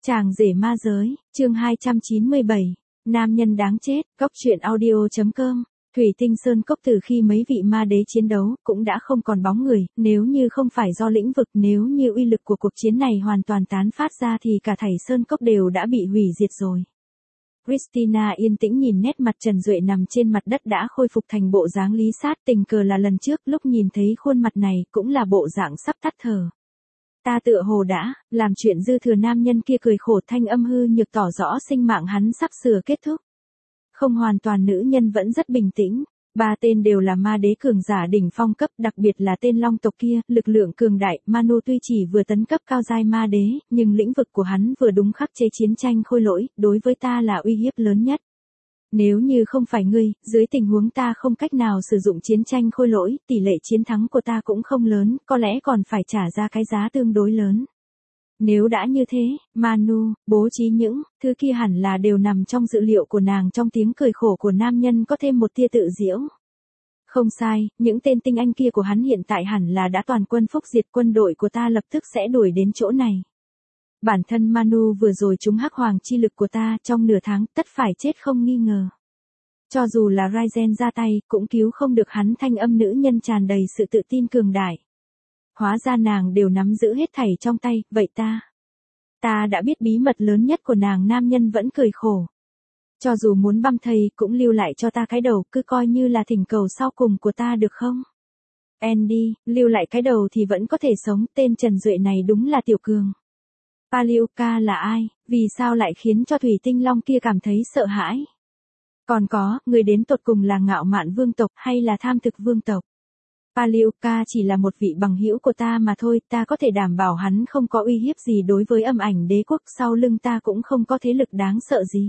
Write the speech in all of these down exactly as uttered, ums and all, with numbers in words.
Chàng rể ma giới, chương hai trăm chín mươi bảy, nam nhân đáng chết, góc truyện audio.com. Thủy Tinh Sơn Cốc từ khi mấy vị ma đế chiến đấu, cũng đã không còn bóng người, nếu như không phải do lĩnh vực, nếu như uy lực của cuộc chiến này hoàn toàn tán phát ra thì cả thảy Sơn Cốc đều đã bị hủy diệt rồi. Christina yên tĩnh nhìn nét mặt Trần Duệ nằm trên mặt đất đã khôi phục thành bộ dáng lý sát, tình cờ là lần trước lúc nhìn thấy khuôn mặt này cũng là bộ dạng sắp tắt thở. Ta tựa hồ đã, làm chuyện dư thừa nam nhân kia cười khổ, thanh âm hư nhược tỏ rõ sinh mạng hắn sắp sửa kết thúc. Không hoàn toàn, nữ nhân vẫn rất bình tĩnh. Ba tên đều là ma đế cường giả đỉnh phong cấp, đặc biệt là tên long tộc kia, lực lượng cường đại. Manu tuy chỉ vừa tấn cấp cao giai ma đế, nhưng lĩnh vực của hắn vừa đúng khắc chế chiến tranh khôi lỗi, đối với ta là uy hiếp lớn nhất. Nếu như không phải ngươi, dưới tình huống ta không cách nào sử dụng chiến tranh khôi lỗi, tỷ lệ chiến thắng của ta cũng không lớn, có lẽ còn phải trả ra cái giá tương đối lớn. Nếu đã như thế, Manu, bố trí những thứ kia hẳn là đều nằm trong dự liệu của nàng. Trong tiếng cười khổ của nam nhân có thêm một tia tự giễu. Không sai, những tên tinh anh kia của hắn hiện tại hẳn là đã toàn quân phúc diệt, quân đội của ta lập tức sẽ đuổi đến chỗ này. Bản thân Manu vừa rồi trúng hắc hoàng chi lực của ta, trong nửa tháng tất phải chết không nghi ngờ. Cho dù là Raizen ra tay, cũng cứu không được hắn. Thanh âm nữ nhân tràn đầy sự tự tin cường đại. Hóa ra nàng đều nắm giữ hết thảy trong tay, vậy ta. Ta đã biết bí mật lớn nhất của nàng. Nam nhân vẫn cười khổ. Cho dù muốn băm thây, cũng lưu lại cho ta cái đầu, cứ coi như là thỉnh cầu sau cùng của ta được không? Andy, lưu lại cái đầu thì vẫn có thể sống. Tên Trần Duệ này đúng là tiểu cường. Palioka là ai, vì sao lại khiến cho Thủy Tinh Long kia cảm thấy sợ hãi? Còn có, người đến tột cùng là ngạo mạn vương tộc hay là tham thực vương tộc? Palioka chỉ là một vị bằng hữu của ta mà thôi, ta có thể đảm bảo hắn không có uy hiếp gì đối với Âm Ảnh Đế quốc, sau lưng ta cũng không có thế lực đáng sợ gì.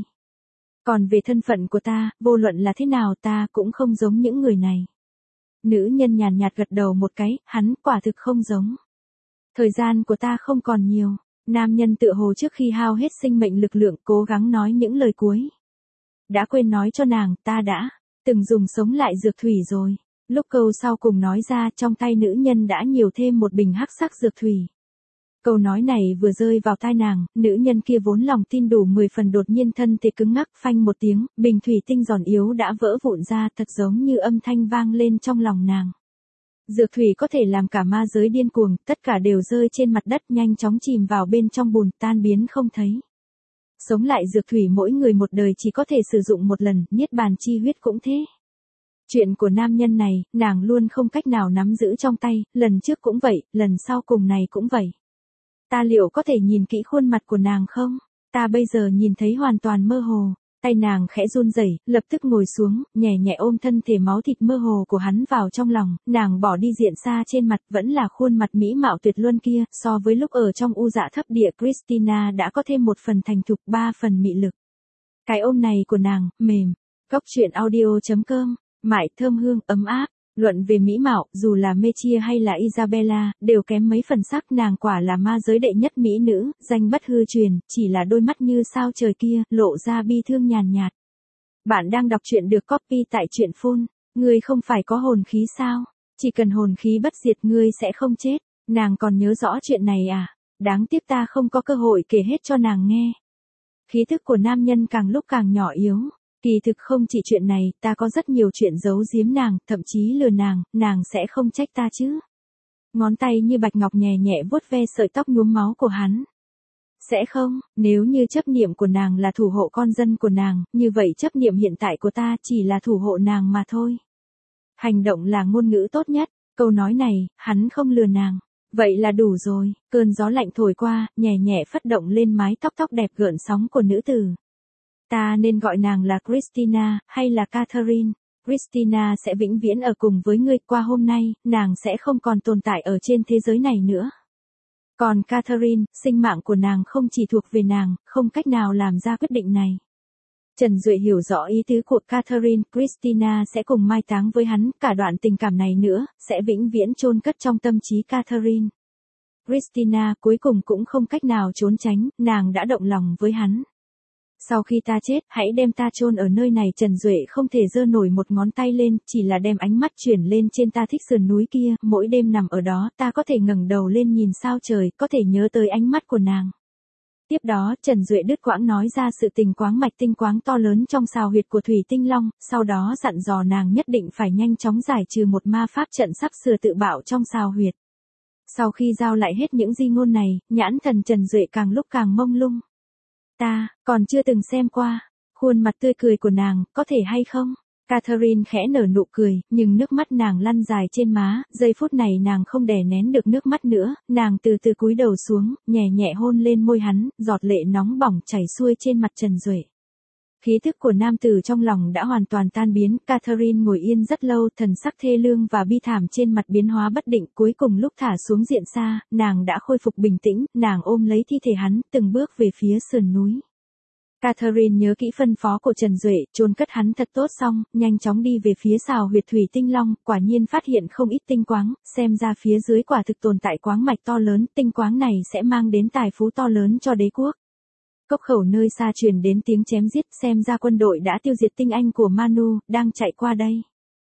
Còn về thân phận của ta, vô luận là thế nào ta cũng không giống những người này. Nữ nhân nhàn nhạt gật đầu một cái, hắn quả thực không giống. Thời gian của ta không còn nhiều. Nam nhân tựa hồ trước khi hao hết sinh mệnh lực lượng cố gắng nói những lời cuối. Đã quên nói cho nàng, ta đã từng dùng sống lại dược thủy rồi. Lúc câu sau cùng nói ra, trong tay nữ nhân đã nhiều thêm một bình hắc sắc dược thủy. Câu nói này vừa rơi vào tai nàng, nữ nhân kia vốn lòng tin đủ mười phần đột nhiên thân thể cứng ngắc, phanh một tiếng, bình thủy tinh giòn yếu đã vỡ vụn ra, thật giống như âm thanh vang lên trong lòng nàng. Dược thủy có thể làm cả ma giới điên cuồng, tất cả đều rơi trên mặt đất, nhanh chóng chìm vào bên trong bùn, tan biến không thấy. Sống lại dược thủy mỗi người một đời chỉ có thể sử dụng một lần, niết bàn chi huyết cũng thế. Chuyện của nam nhân này, nàng luôn không cách nào nắm giữ trong tay, lần trước cũng vậy, lần sau cùng này cũng vậy. Ta liệu có thể nhìn kỹ khuôn mặt của nàng không? Ta bây giờ nhìn thấy hoàn toàn mơ hồ. Tay nàng khẽ run rẩy, lập tức ngồi xuống, nhẹ nhẹ ôm thân thể máu thịt mơ hồ của hắn vào trong lòng. Nàng bỏ đi diện xa trên mặt, vẫn là khuôn mặt mỹ mạo tuyệt luân kia, so với lúc ở trong u dạ thấp địa, Christina đã có thêm một phần thành thục, ba phần mị lực. Cái ôm này của nàng, mềm. Góc truyện audio.com, mại thơm hương, ấm áp. Luận về mỹ mạo, dù là Mechia hay là Isabella, đều kém mấy phần sắc. Nàng quả là ma giới đệ nhất mỹ nữ, danh bất hư truyền, chỉ là đôi mắt như sao trời kia, lộ ra bi thương nhàn nhạt. Bạn đang đọc truyện được copy tại truyện phun. Ngươi không phải có hồn khí sao? Chỉ cần hồn khí bất diệt ngươi sẽ không chết. Nàng còn nhớ rõ chuyện này à? Đáng tiếc ta không có cơ hội kể hết cho nàng nghe. Khí thức của nam nhân càng lúc càng nhỏ yếu. Kỳ thực không chỉ chuyện này, ta có rất nhiều chuyện giấu giếm nàng, thậm chí lừa nàng, nàng sẽ không trách ta chứ. Ngón tay như bạch ngọc nhẹ nhẹ vuốt ve sợi tóc nhuốm máu của hắn. Sẽ không, nếu như chấp niệm của nàng là thủ hộ con dân của nàng, như vậy chấp niệm hiện tại của ta chỉ là thủ hộ nàng mà thôi. Hành động là ngôn ngữ tốt nhất, câu nói này, hắn không lừa nàng. Vậy là đủ rồi, cơn gió lạnh thổi qua, nhẹ nhẹ phất động lên mái tóc tóc đẹp gợn sóng của nữ tử. Ta nên gọi nàng là Christina, hay là Catherine? Christina sẽ vĩnh viễn ở cùng với ngươi, qua hôm nay, nàng sẽ không còn tồn tại ở trên thế giới này nữa. Còn Catherine, sinh mạng của nàng không chỉ thuộc về nàng, không cách nào làm ra quyết định này. Trần Duệ hiểu rõ ý tứ của Catherine, Christina sẽ cùng mai táng với hắn, cả đoạn tình cảm này nữa, sẽ vĩnh viễn chôn cất trong tâm trí Catherine. Christina cuối cùng cũng không cách nào trốn tránh, nàng đã động lòng với hắn. Sau khi ta chết, hãy đem ta chôn ở nơi này. Trần Duệ không thể giơ nổi một ngón tay lên, chỉ là đem ánh mắt chuyển lên trên. Ta thích sườn núi kia, mỗi đêm nằm ở đó, ta có thể ngẩng đầu lên nhìn sao trời, có thể nhớ tới ánh mắt của nàng. Tiếp đó Trần Duệ đứt quãng nói ra sự tình quáng mạch tinh quáng to lớn trong xào huyệt của Thủy Tinh Long, sau đó dặn dò nàng nhất định phải nhanh chóng giải trừ một ma pháp trận sắp sửa tự bạo trong xào huyệt. Sau khi giao lại hết những di ngôn này, nhãn thần Trần Duệ càng lúc càng mông lung. Ta, còn chưa từng xem qua. Khuôn mặt tươi cười của nàng, có thể hay không? Catherine khẽ nở nụ cười, nhưng nước mắt nàng lăn dài trên má, giây phút này nàng không đè nén được nước mắt nữa, nàng từ từ cúi đầu xuống, nhẹ nhẹ hôn lên môi hắn, giọt lệ nóng bỏng chảy xuôi trên mặt Trần Duệ. Khí thức của nam tử trong lòng đã hoàn toàn tan biến, Catherine ngồi yên rất lâu, thần sắc thê lương và bi thảm trên mặt biến hóa bất định, cuối cùng lúc thả xuống diện xa, nàng đã khôi phục bình tĩnh, nàng ôm lấy thi thể hắn, từng bước về phía sườn núi. Catherine nhớ kỹ phân phó của Trần Duệ, chôn cất hắn thật tốt xong, nhanh chóng đi về phía xào huyệt Thủy Tinh Long, quả nhiên phát hiện không ít tinh quáng, xem ra phía dưới quả thực tồn tại quáng mạch to lớn, tinh quáng này sẽ mang đến tài phú to lớn cho đế quốc. Cốc khẩu nơi xa truyền đến tiếng chém giết, xem ra quân đội đã tiêu diệt tinh anh của Manu, đang chạy qua đây.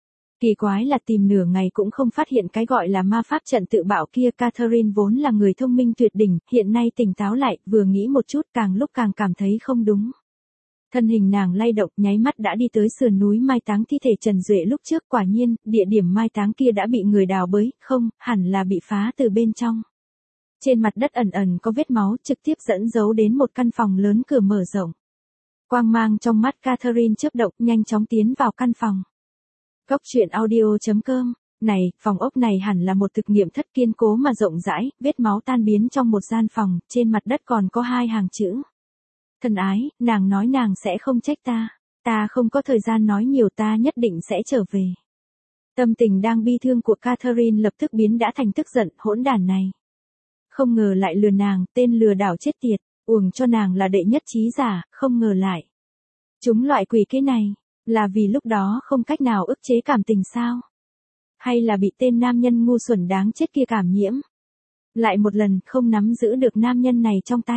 Kỳ quái là tìm nửa ngày cũng không phát hiện cái gọi là ma pháp trận tự bạo kia. Catherine vốn là người thông minh tuyệt đỉnh, hiện nay tỉnh táo lại, vừa nghĩ một chút càng lúc càng cảm thấy không đúng. Thân hình nàng lay động, nháy mắt đã đi tới sườn núi mai táng thi thể Trần Duệ lúc trước, quả nhiên, địa điểm mai táng kia đã bị người đào bới, không, hẳn là bị phá từ bên trong. Trên mặt đất ẩn ẩn có vết máu, trực tiếp dẫn dấu đến một căn phòng lớn cửa mở rộng. Quang mang trong mắt Catherine chớp động, nhanh chóng tiến vào căn phòng. Góc truyện audio chấm com. Này, phòng ốc này hẳn là một thực nghiệm thất kiên cố mà rộng rãi, vết máu tan biến trong một gian phòng, trên mặt đất còn có hai hàng chữ. Thân ái, nàng nói nàng sẽ không trách ta. Ta không có thời gian nói nhiều, ta nhất định sẽ trở về. Tâm tình đang bi thương của Catherine lập tức biến đã thành tức giận, hỗn đản này. Không ngờ lại lừa nàng, tên lừa đảo chết tiệt, uổng cho nàng là đệ nhất trí giả, không ngờ lại. Chúng loại quỷ kế này, là vì lúc đó không cách nào ức chế cảm tình sao? Hay là bị tên nam nhân ngu xuẩn đáng chết kia cảm nhiễm? Lại một lần không nắm giữ được nam nhân này trong tay.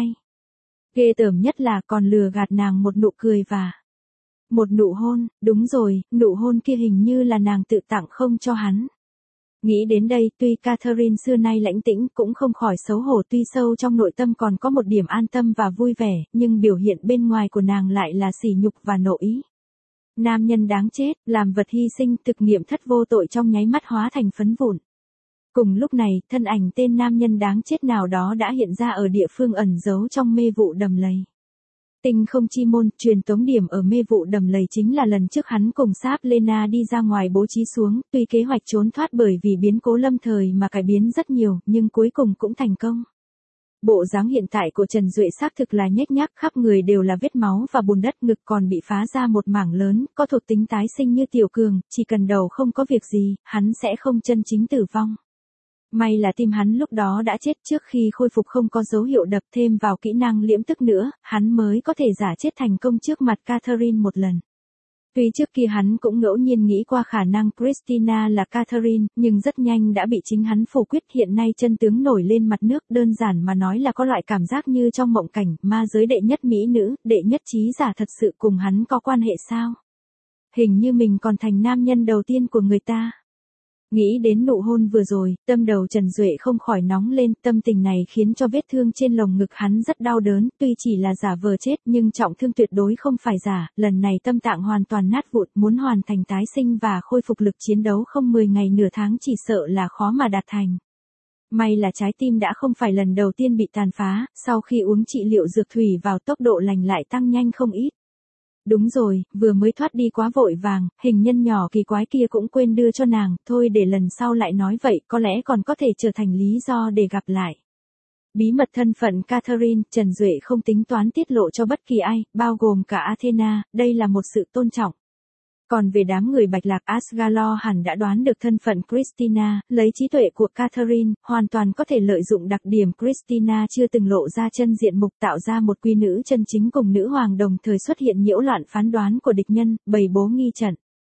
Ghê tởm nhất là còn lừa gạt nàng một nụ cười và một nụ hôn, đúng rồi, nụ hôn kia hình như là nàng tự tặng không cho hắn. Nghĩ đến đây, tuy Catherine xưa nay lãnh tĩnh cũng không khỏi xấu hổ, tuy sâu trong nội tâm còn có một điểm an tâm và vui vẻ, nhưng biểu hiện bên ngoài của nàng lại là sỉ nhục và nộ ý. Nam nhân đáng chết, làm vật hy sinh, thực nghiệm thất vô tội trong nháy mắt hóa thành phấn vụn. Cùng lúc này, thân ảnh tên nam nhân đáng chết nào đó đã hiện ra ở địa phương ẩn giấu trong mê vụ đầm lầy. Tinh không chi môn, truyền tống điểm ở mê vụ đầm lầy chính là lần trước hắn cùng Sáp Lena đi ra ngoài bố trí xuống, tuy kế hoạch trốn thoát bởi vì biến cố lâm thời mà cải biến rất nhiều, nhưng cuối cùng cũng thành công. Bộ dáng hiện tại của Trần Duệ xác thực là nhếch nhác, khắp người đều là vết máu và bùn đất, ngực còn bị phá ra một mảng lớn, có thuộc tính tái sinh như tiểu cường, chỉ cần đầu không có việc gì, hắn sẽ không chân chính tử vong. May là tim hắn lúc đó đã chết, trước khi khôi phục không có dấu hiệu đập, thêm vào kỹ năng liễm tức nữa, hắn mới có thể giả chết thành công trước mặt Catherine một lần. Tuy trước kia hắn cũng ngẫu nhiên nghĩ qua khả năng Christina là Catherine, nhưng rất nhanh đã bị chính hắn phủ quyết. Hiện nay chân tướng nổi lên mặt nước, đơn giản mà nói là có loại cảm giác như trong mộng cảnh, ma giới đệ nhất mỹ nữ, đệ nhất trí giả thật sự cùng hắn có quan hệ sao? Hình như mình còn thành nam nhân đầu tiên của người ta. Nghĩ đến nụ hôn vừa rồi, tâm đầu Trần Duệ không khỏi nóng lên, tâm tình này khiến cho vết thương trên lồng ngực hắn rất đau đớn, tuy chỉ là giả vờ chết nhưng trọng thương tuyệt đối không phải giả, lần này tâm tạng hoàn toàn nát vụn, muốn hoàn thành tái sinh và khôi phục lực chiến đấu không mười ngày nửa tháng chỉ sợ là khó mà đạt thành. May là trái tim đã không phải lần đầu tiên bị tàn phá, sau khi uống trị liệu dược thủy vào tốc độ lành lại tăng nhanh không ít. Đúng rồi, vừa mới thoát đi quá vội vàng, hình nhân nhỏ kỳ quái kia cũng quên đưa cho nàng, thôi để lần sau lại nói vậy, có lẽ còn có thể trở thành lý do để gặp lại. Bí mật thân phận Catherine, Trần Duệ không tính toán tiết lộ cho bất kỳ ai, bao gồm cả Athena, đây là một sự tôn trọng. Còn về đám người Bạch Lạc, Asgalor hẳn đã đoán được thân phận Christina, lấy trí tuệ của Catherine, hoàn toàn có thể lợi dụng đặc điểm Christina chưa từng lộ ra chân diện mục, tạo ra một quý nữ chân chính cùng nữ hoàng đồng thời xuất hiện nhiễu loạn phán đoán của địch nhân, bày bố nghi trận.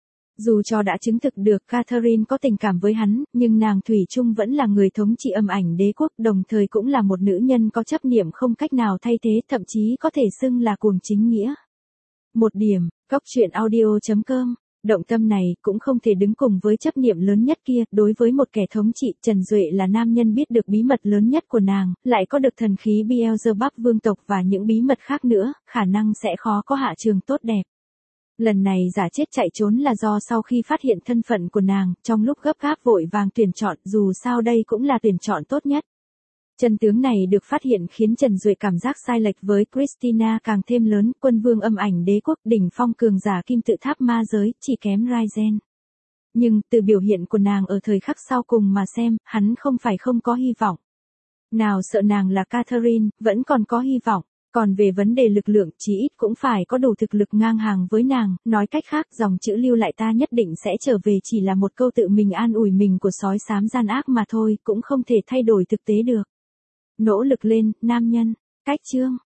Dù cho đã chứng thực được Catherine có tình cảm với hắn, nhưng nàng thủy chung vẫn là người thống trị âm ảnh đế quốc, đồng thời cũng là một nữ nhân có chấp niệm không cách nào thay thế, thậm chí có thể xưng là cuồng chính nghĩa. Một điểm, góc truyện audio chấm com Động tâm này cũng không thể đứng cùng với chấp niệm lớn nhất kia, đối với một kẻ thống trị, Trần Duệ là nam nhân biết được bí mật lớn nhất của nàng, lại có được thần khí Beelzebub vương tộc và những bí mật khác nữa, khả năng sẽ khó có hạ trường tốt đẹp. Lần này giả chết chạy trốn là do sau khi phát hiện thân phận của nàng, trong lúc gấp gáp vội vàng tuyển chọn, dù sao đây cũng là tuyển chọn tốt nhất. Chân tướng này được phát hiện khiến Trần Duệ cảm giác sai lệch với Christina càng thêm lớn, quân vương âm ảnh đế quốc đỉnh phong cường giả kim tự tháp ma giới, chỉ kém Raizen. Nhưng, từ biểu hiện của nàng ở thời khắc sau cùng mà xem, hắn không phải không có hy vọng. Nào sợ nàng là Catherine, vẫn còn có hy vọng. Còn về vấn đề lực lượng, chí ít cũng phải có đủ thực lực ngang hàng với nàng, nói cách khác, dòng chữ lưu lại ta nhất định sẽ trở về chỉ là một câu tự mình an ủi mình của sói xám gian ác mà thôi, cũng không thể thay đổi thực tế được. Nỗ lực lên, nam nhân. Cách chương.